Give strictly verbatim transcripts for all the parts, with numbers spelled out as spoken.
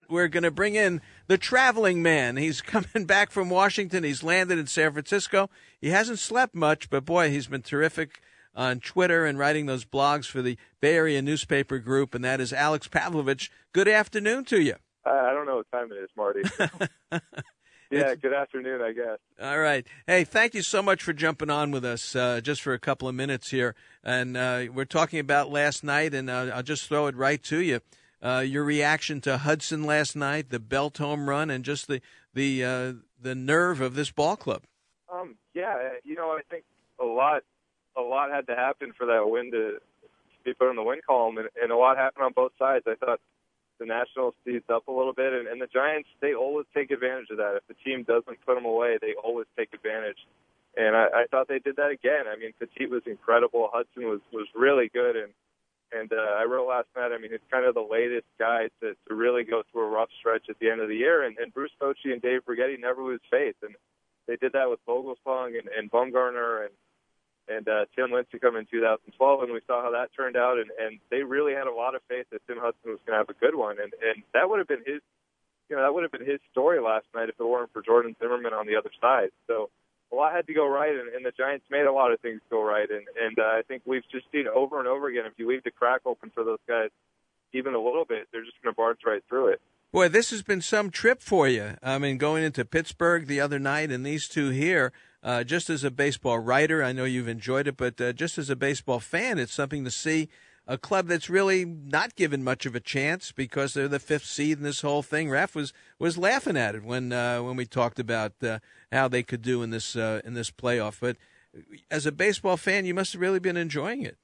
we're going to bring in the traveling man. He's coming back from Washington. He's landed in San Francisco. He hasn't slept much, but, boy, he's been terrific on Twitter and writing those blogs for the Bay Area newspaper group, and that is Alex Pavlovich. Good afternoon to you. Uh, I don't know what time it is, Marty. Yeah, good afternoon, I guess. All right. Hey, thank you so much for jumping on with us uh, just for a couple of minutes here. And uh, we're talking about last night, and uh, I'll just throw it right to you. Uh, your reaction to Hudson last night, the Belt home run, and just the the uh, the nerve of this ball club. Um, yeah, you know, I think a lot a lot had to happen for that win to be put in the win column, and, and a lot happened on both sides. I thought the Nationals seized up a little bit, and, and the Giants, they always take advantage of that. If the team doesn't put them away, they always take advantage. And I, I thought they did that again. I mean, Petit was incredible. Hudson was, was really good. And, and uh, I wrote last night, I mean, it's kind of the latest guy to, to really go through a rough stretch at the end of the year. And, and Bruce Bochy and Dave Brigetti never lose faith. And they did that with Vogelsong and, and Bumgarner and and uh, Tim Lincecum in two thousand twelve, and we saw how that turned out, and, and they really had a lot of faith that Tim Hudson was going to have a good one, and, and that would have been his, you know, that would have been his story last night if it weren't for Jordan Zimmermann on the other side. So a lot had to go right, and, and the Giants made a lot of things go right, and, and uh, I think we've just seen over and over again, if you leave the crack open for those guys even a little bit, they're just going to barge right through it. Boy, this has been some trip for you. I mean, going into Pittsburgh the other night and these two here, uh, just as a baseball writer, I know you've enjoyed it, but uh, just as a baseball fan, it's something to see a club that's really not given much of a chance because they're the fifth seed in this whole thing. Raf was, was laughing at it when uh, when we talked about uh, how they could do in this uh, in this playoff. But as a baseball fan, you must have really been enjoying it.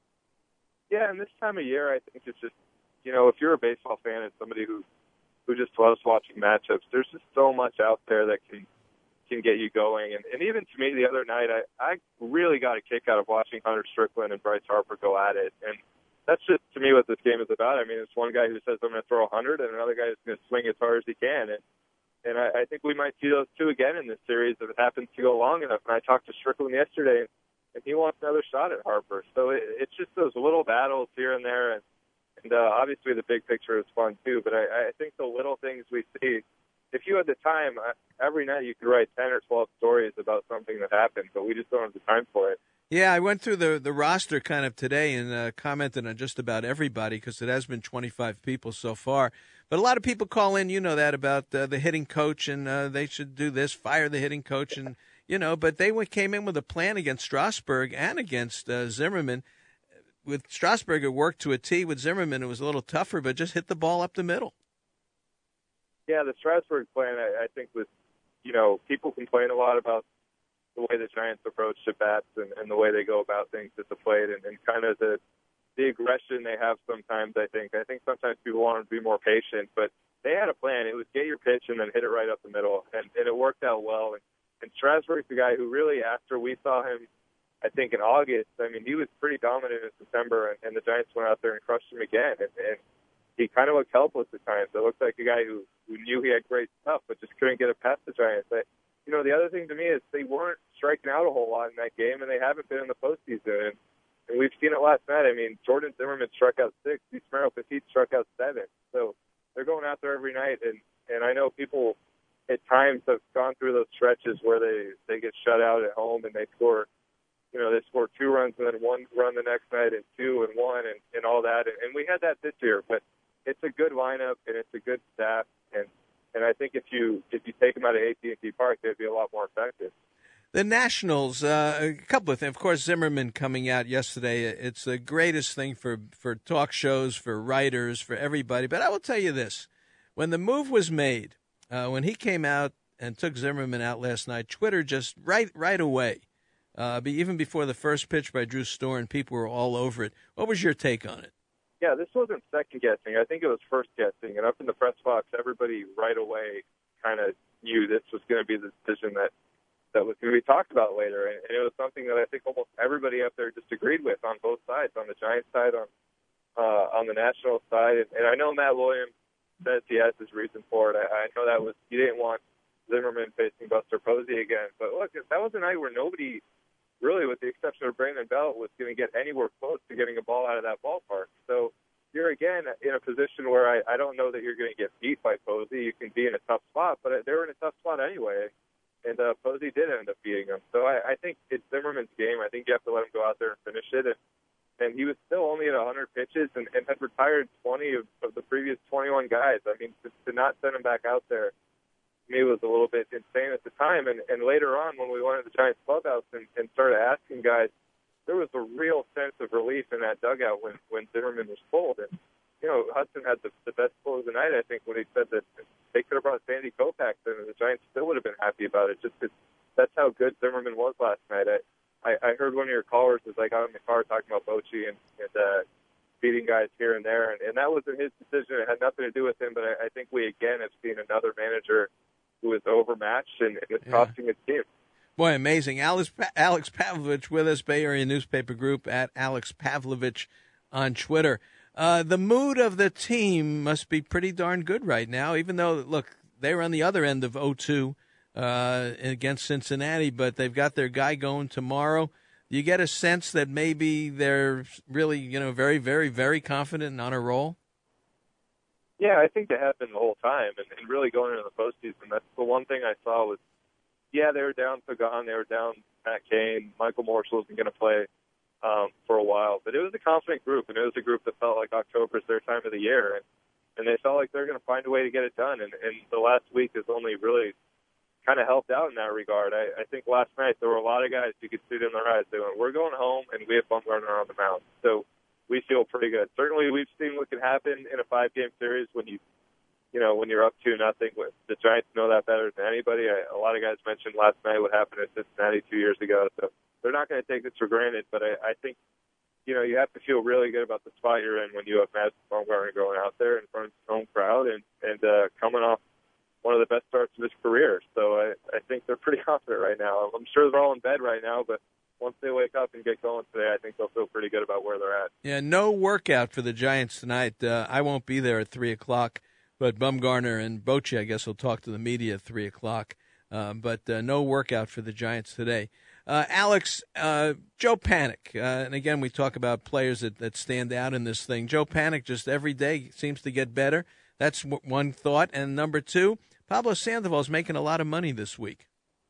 Yeah, and this time of year, I think it's just, you know, if you're a baseball fan and somebody who who just loves watching matchups, there's just so much out there that can can get you going. And, and even to me the other night, I, I really got a kick out of watching Hunter Strickland and Bryce Harper go at it. And that's just, to me, what this game is about. I mean, it's one guy who says, I'm going to throw one hundred, and another guy who's going to swing as hard as he can. And, and I, I think we might see those two again in this series if it happens to go long enough. And I talked to Strickland yesterday, and he wants another shot at Harper. So it, it's just those little battles here and there. And, And uh, obviously the big picture is fun, too. But I, I think the little things we see, if you had the time, every night you could write ten or twelve stories about something that happened, but we just don't have the time for it. Yeah, I went through the, the roster kind of today and uh, commented on just about everybody because it has been twenty-five people so far. But a lot of people call in, you know that, about uh, the hitting coach and uh, they should do this, fire the hitting coach. and you know. But they came in with a plan against Strasburg and against uh, Zimmerman. With Strasburg, it worked to a T. With Zimmerman, it was a little tougher, but just hit the ball up the middle. Yeah, the Strasburg plan, I, I think, was, you know, people complain a lot about the way the Giants approach at bats and, and the way they go about things at the plate and, and kind of the the aggression they have sometimes, I think. I think sometimes people want to be more patient, but they had a plan. It was get your pitch and then hit it right up the middle, and, and it worked out well. And, and Strasburg's the guy who really, after we saw him, I think in August, I mean, he was pretty dominant in September, and, and the Giants went out there and crushed him again. And, and he kind of looked helpless at times. It looked like a guy who, who knew he had great stuff, but just couldn't get it past the Giants. But, you know, the other thing to me is they weren't striking out a whole lot in that game, and they haven't been in the postseason. And, and we've seen it last night. I mean, Jordan Zimmermann struck out six. Yusmeiro Petit struck out seven. So they're going out there every night. And, and I know people at times have gone through those stretches where they, they get shut out at home and they score – you know, they scored two runs and then one run the next night and two and one and, and all that. And, and we had that this year, but it's a good lineup and it's a good staff. And, and I think if you if you take them out of A T and T Park, they'd be a lot more effective. The Nationals, uh, a couple of things. Of course, Zimmerman coming out yesterday, it's the greatest thing for, for talk shows, for writers, for everybody. But I will tell you this. When the move was made, uh, when he came out and took Zimmerman out last night, Twitter just right right away, Uh, but even before the first pitch by Drew Storen, people were all over it. What was your take on it? Yeah, this wasn't second guessing. I think it was first guessing. And up in the press box, everybody right away kind of knew this was going to be the decision that, that was going to be talked about later. And, and it was something that I think almost everybody up there disagreed with on both sides, on the Giants side, on uh, on the National side. And, and I know Matt Williams says he has his reason for it. I, I know that was he didn't want Zimmerman facing Buster Posey again. But look, that was a night where nobody – really, with the exception of Brandon Belt, was going to get anywhere close to getting a ball out of that ballpark. So you're again in a position where I, I don't know that you're going to get beat by Posey. You can be in a tough spot, but they were in a tough spot anyway, and uh, Posey did end up beating them. So I, I think it's Zimmerman's game. I think you have to let him go out there and finish it. And, and he was still only at one hundred pitches and, and had retired twenty of, of the previous twenty-one guys. I mean, to, to not send him back out there, to me, was a little bit insane at the time. And, and later on, when we went to the Giants clubhouse and, and started asking guys, there was a real sense of relief in that dugout when, when Zimmerman was pulled. And, you know, Hudson had the, the best pull of the night, I think, when he said that they could have brought Sandy Koufax in, and the Giants still would have been happy about it. Just 'cause that's how good Zimmerman was last night. I, I, I heard one of your callers was like out in the car talking about Bochy and, and uh, beating guys here and there, and, and that wasn't his decision. It had nothing to do with him, but I, I think we, again, have seen another manager who is overmatched and, and it's yeah. costing his team. Boy, amazing. Alex, Alex Pavlovich with us, Bay Area Newspaper Group, at Alex Pavlovich on Twitter. Uh, the mood of the team must be pretty darn good right now, even though, look, they were on the other end of oh two uh, against Cincinnati, but they've got their guy going tomorrow. You get a sense that maybe they're really, you know, very, very, very confident and on a roll? Yeah, I think they have been the whole time, and, and really going into the postseason, that's the one thing I saw was, yeah, they were down Pagan, they were down Matt Cain, Michael Marshall isn't going to play um, for a while, but it was a confident group, and it was a group that felt like October is their time of the year, and, and they felt like they're going to find a way to get it done, and, and the last week has only really kind of helped out in that regard. I, I think last night there were a lot of guys you could see it in their eyes. They went, we're going home, and we have Bumgarner on the mound, so we feel pretty good. Certainly we've seen what can happen in a five-game series when you You know, when you're up two nothing, the Giants know that better than anybody. I, a lot of guys mentioned last night what happened at Cincinnati two years ago, so they're not going to take this for granted. But I, I think, you know, you have to feel really good about the spot you're in when you have Madison Bumgarner going out there in front of his home crowd and and uh, coming off one of the best starts of his career. So I, I think they're pretty confident right now. I'm sure they're all in bed right now, but once they wake up and get going today, I think they'll feel pretty good about where they're at. Yeah, no workout for the Giants tonight. Uh, I won't be there at three o'clock. But Bumgarner and Bochy, I guess, will talk to the media at three o'clock. Um, but uh, no workout for the Giants today. Uh, Alex, uh, Joe Panik, uh, and again, we talk about players that, that stand out in this thing. Joe Panik just every day seems to get better. That's w- one thought. And number two, Pablo Sandoval is making a lot of money this week.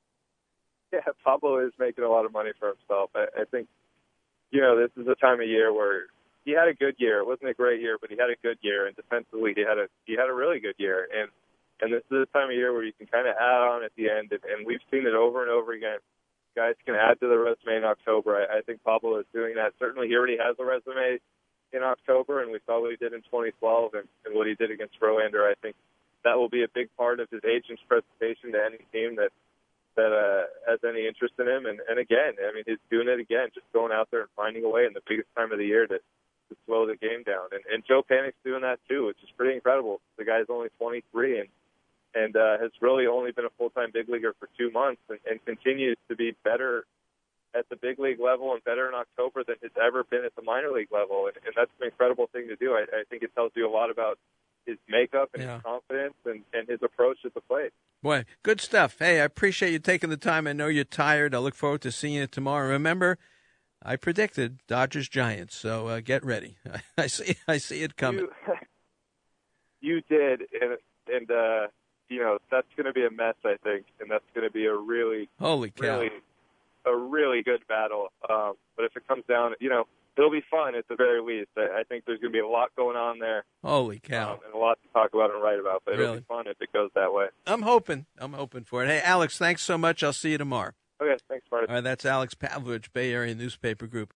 Yeah, Pablo is making a lot of money for himself. I, I think, you know, this is a time of year where he had a good year. It wasn't a great year, but he had a good year, and defensively, he had a he had a really good year. And and this is a time of year where you can kind of add on at the end, and, and we've seen it over and over again. Guys can add to the resume in October. I, I think Pablo is doing that. Certainly, he already has a resume in October, and we saw what he did in twenty twelve and, and what he did against Verlander. I think that will be a big part of his agent's presentation to any team that that uh, has any interest in him. And, and again, I mean, he's doing it again, just going out there and finding a way in the biggest time of the year to, to slow the game down. And, and Joe Panik's doing that too, which is pretty incredible. The guy's only twenty-three and and uh, has really only been a full-time big leaguer for two months and, and continues to be better at the big league level and better in October than he's ever been at the minor league level. And, and that's an incredible thing to do. I, I think it tells you a lot about his makeup and yeah. his confidence and, and his approach at the plate. Boy, good stuff. Hey, I appreciate you taking the time. I know you're tired. I look forward to seeing you tomorrow. Remember, I predicted Dodgers-Giants, so uh, get ready. I see I see it coming. You, you did, and, and uh, you know, that's going to be a mess, I think, and that's going to be a really, Holy cow. really, a really good battle. Um, but if it comes down, you know, it'll be fun at the very least. I, I think there's going to be a lot going on there. Holy cow. Um, and a lot to talk about and write about, but really? It'll be fun if it goes that way. I'm hoping. I'm hoping for it. Hey, Alex, thanks so much. I'll see you tomorrow. Okay, thanks, Marty. All right, that's Alex Pavlovich, Bay Area Newspaper Group.